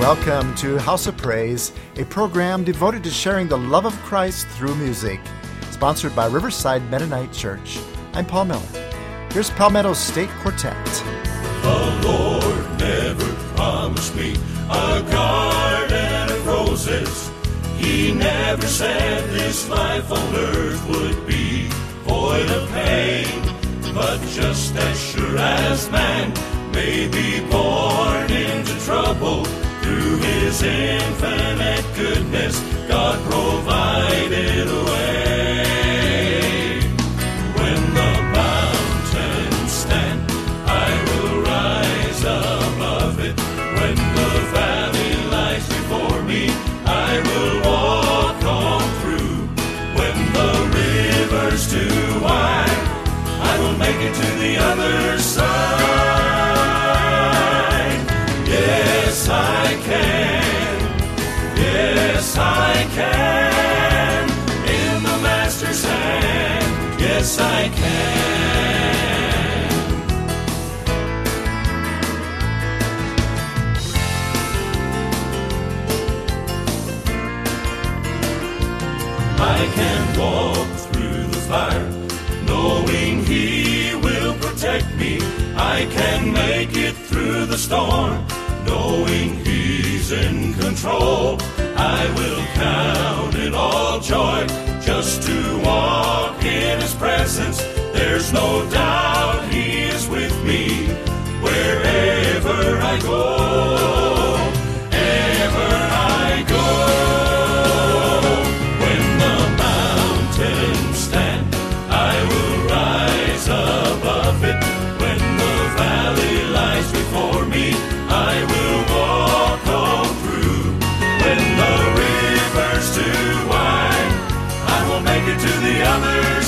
Welcome to House of Praise, a program devoted to sharing the love of Christ through music. Sponsored by Riverside Mennonite Church. I'm Paul Miller. Here's Palmetto State Quartet. The Lord never promised me a garden of roses. He never said this life on earth would be void of pain. But just as sure as man may be born into trouble, through His infinite goodness, God provided a way. When the mountains stand, I will rise above it. When the valley lies before me, I will walk on through. When the river's too wide, I will make it to the other side. Yes, I can. Yes, I can. In the Master's hand. Yes, I can. I can walk through the fire, knowing He will protect me. I can make it through the storm, knowing He's in control. I will count it all joy just to walk in His presence. There's no doubt He is with me wherever I go. Ever I go. When the mountains stand, I will rise above it. When the valley lies before me, I will walk on through. When the river's too wide, I will make it to the other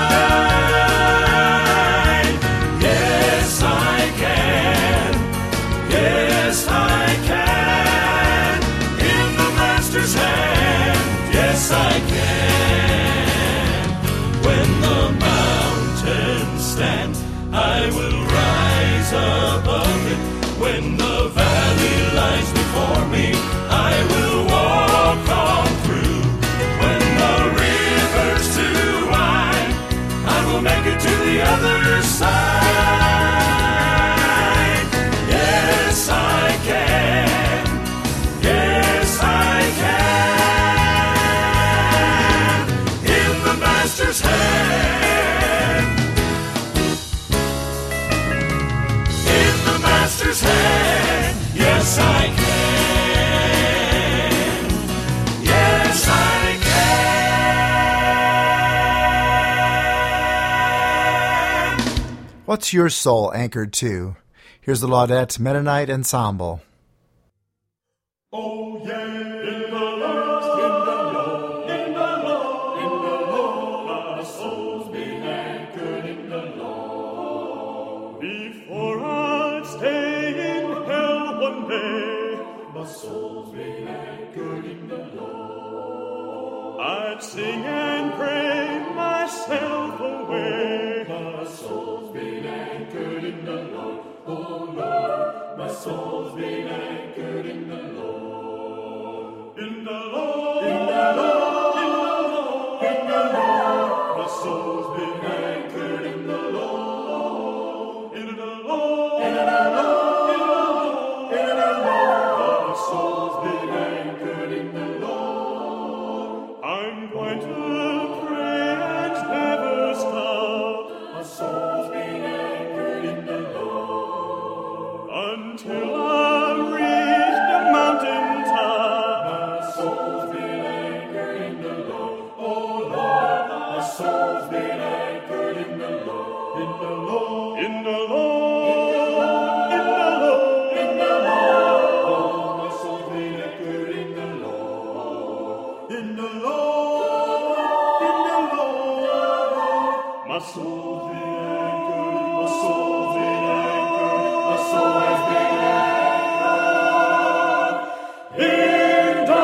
side. Yes, I can. Yes, I can. In the Master's hand. Yes, I can. When the mountains stand, I will rise above it. When the valley lies before me, I will walk on through. When the river's too wide, I will make it to the other side. Yes, I can. Yes, I can. In the Master's hand. In the Master's hand. Yes, I can. Yes, I can. What's your soul anchored to? Here's the Laudette Mennonite Ensemble. Oh, yeah, in the Lord, in the Lord, in the Lord, in the Lord, my soul's been anchored in the Lord. Before I'd stay in hell one day, my soul's been anchored in the Lord. I'd sing and pray myself away, my soul's been anchored in the Lord. Oh, Lord, my soul's been anchored in the Lord. In the Lord, in the Lord, in the Lord, in the Lord, my soul's been anchored in the Lord. In the Lord, in the Lord, in the Lord, in the Lord, my soul's been anchored in the Lord. I'm going to pray and never stop. My soul's been anchored in the Lord. Until I reach the mountain top. My soul's been anchored in the Lord. Oh Lord, my soul's been anchored in the Lord. In the Lord, in the Lord, in the Lord, in the Lord. Oh, my soul's been anchored in the Lord. In the Lord, in the Lord. My soul's been anchored, my soul's been anchored, my soul has been anchored in the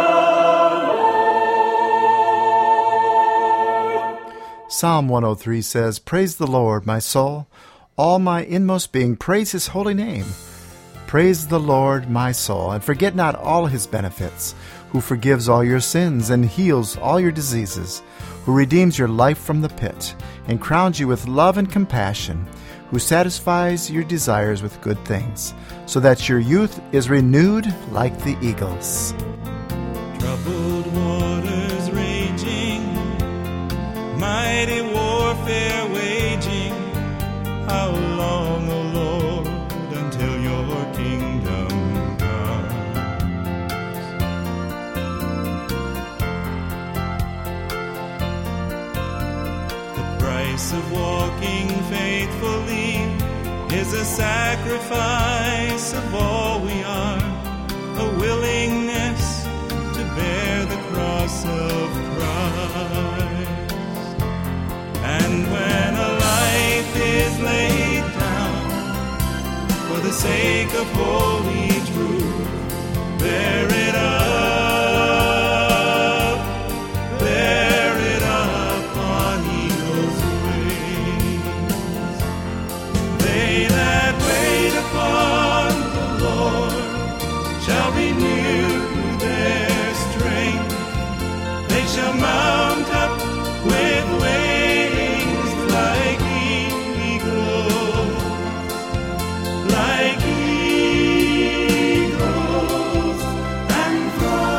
Lord. Psalm 103 says, Praise the Lord, my soul. All my inmost being, praise His holy name. Praise the Lord, my soul, and forget not all his benefits, who forgives all your sins and heals all your diseases, who redeems your life from the pit and crowns you with love and compassion, who satisfies your desires with good things, so that your youth is renewed like the eagles. Troubled waters raging, mighty warfare waging, how long, O Lord, until your kingdom comes? The price of walking faithfully is a sacrifice of all we are, a willingness to bear the cross of Christ. And when a life is laid down for the sake of holy truth, bear it up on eagle's wings. They that wait upon the Lord shall renew their strength. They shall mount up with wings like eagles, and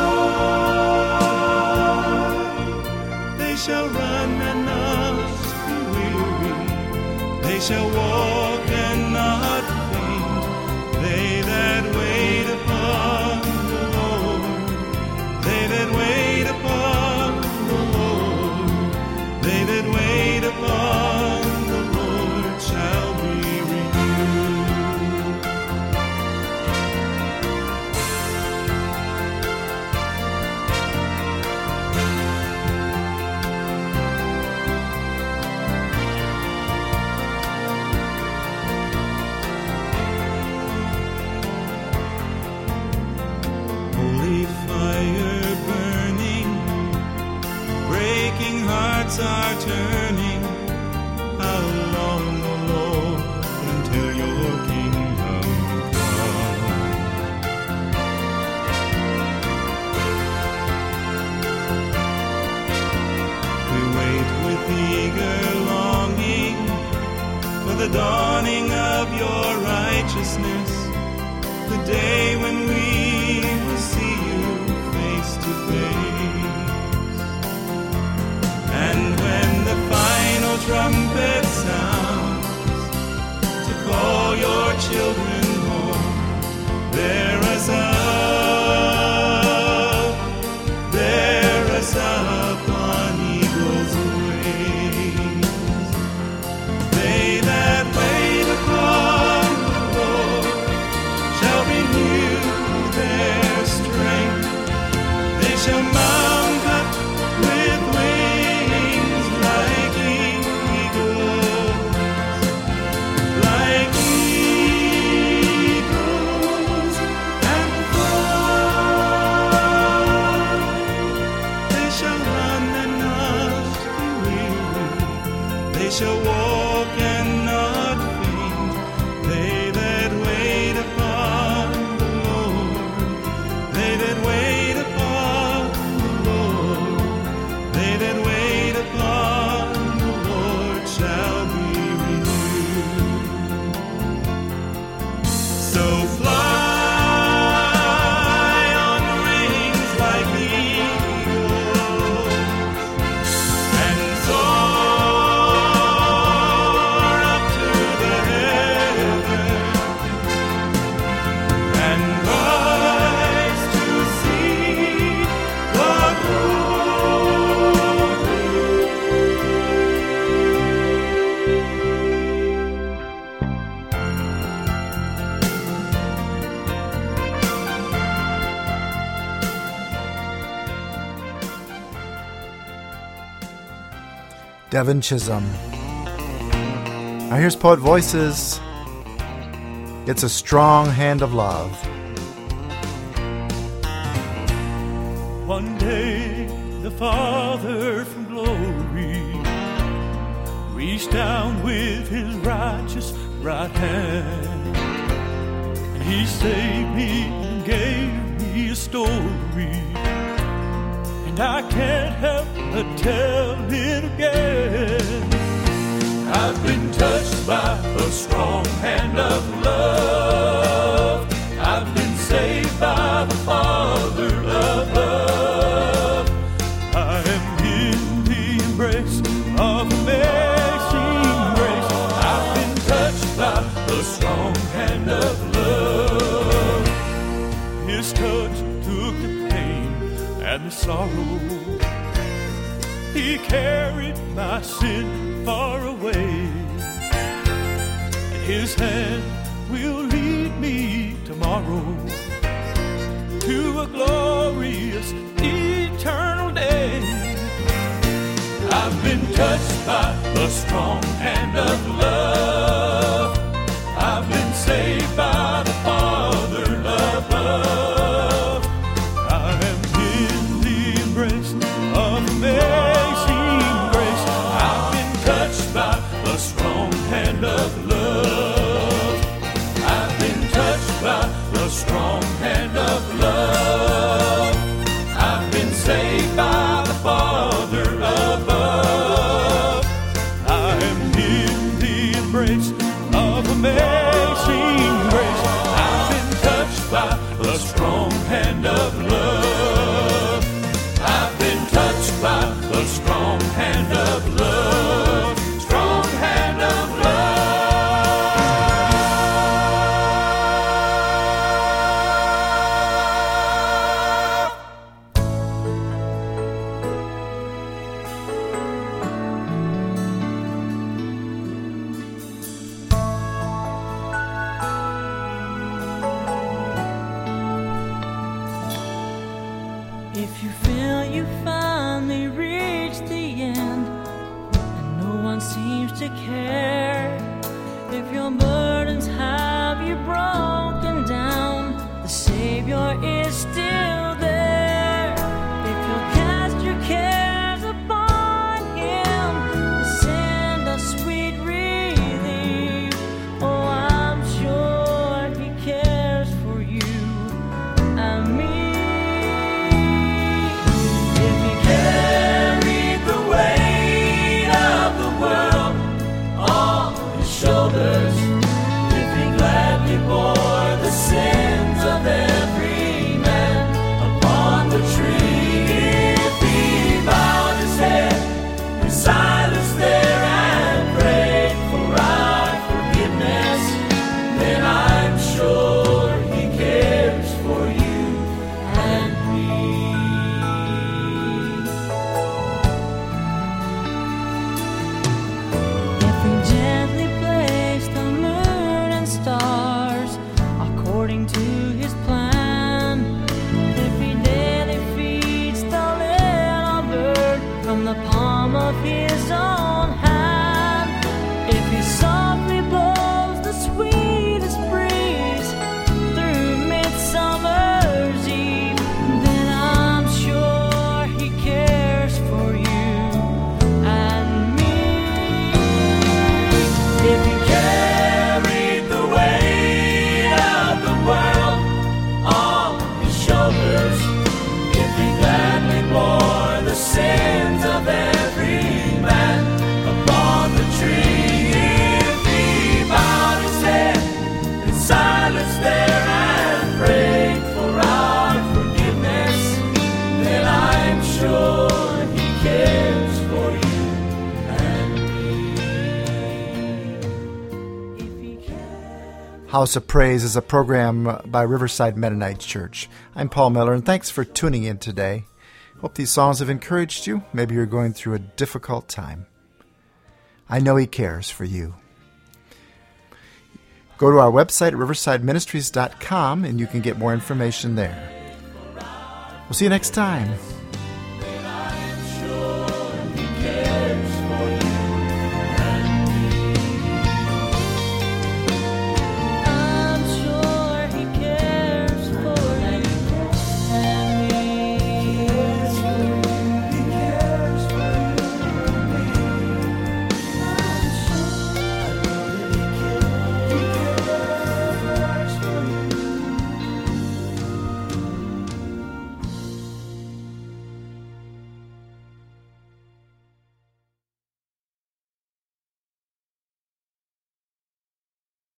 fly. They shall run and not be weary. They shall walk and not faint. They that wait upon the Lord, they that wait upon the Lord, they that wait upon the Lord shall be renewed. Holy fire burning, breaking hearts are turning. How long, O Lord, until your kingdom comes? We wait with eager longing for the dawning of your righteousness, the day when we will see you face to face. And when the final trumpet sounds to call your children home, bear us up on eagle's wings. They that wait upon the Lord shall renew their strength. They shall mount up with wings like eagles, and fly. They shall run and not be weary. They shall walk and not faint. They that wait upon the Lord, they that wait upon the Lord, they that wait upon the Lord shall be renewed. So fly on wings like eagles, and soar up to the heavens, and rise to see the glory. Devin Chisholm. Now here's Poet Voices. It's a Strong Hand of Love. One day the Father from glory reached down with his righteous right hand, and He saved me and gave me a story, and I can't help but tell it again. I've been touched by a strong hand of love. I've been saved by the Father of love. I am in the embrace of amazing grace. I've been touched by the strong hand of love. His touch took the pain and the sorrow. He carried my sin far away, and His hand will lead me tomorrow to a glorious eternal day. I've been touched by a strong hand of love. I've been saved by the Father of love. I am in the embrace of amazing grace. I've been touched by a strong hand of love. I've been touched by a strong hand of love. I've been saved by the Father above. I am in the embrace of amazing grace. I've been touched by a strong hand of love. I've been touched by a strong hand of love. Strong hand of love. If you feel you finally reached the end and no one seems to care, if your burdens have you broken down, the Savior is still there. If you'll cast your cares upon Him, He'll send a sweet relief. Oh, I'm sure He cares for you and me. Shoulders, if He gladly bore the sins of every man upon the tree, if He bowed His head in silence there and prayed for our forgiveness, then I'm sure He cares for you and me. If we gently stars according to His plan, if He daily feeds the little bird from the palm of His own hand, if He softly blows the sweetest breeze through midsummer's eve, then I'm sure He cares for you and me. If He carried the weight of the world on His shoulders, if He gladly bore the sins of every man upon the tree, if He bowed His head in silence there and prayed for our forgiveness, then I'm sure He cares for you and me. If He cares. House of Praise is a program by Riverside Mennonite Church. I'm Paul Miller, and thanks for tuning in today. Hope these songs have encouraged you. Maybe you're going through a difficult time. I know He cares for you. Go to our website at riversideministries.com and you can get more information there. We'll see you next time.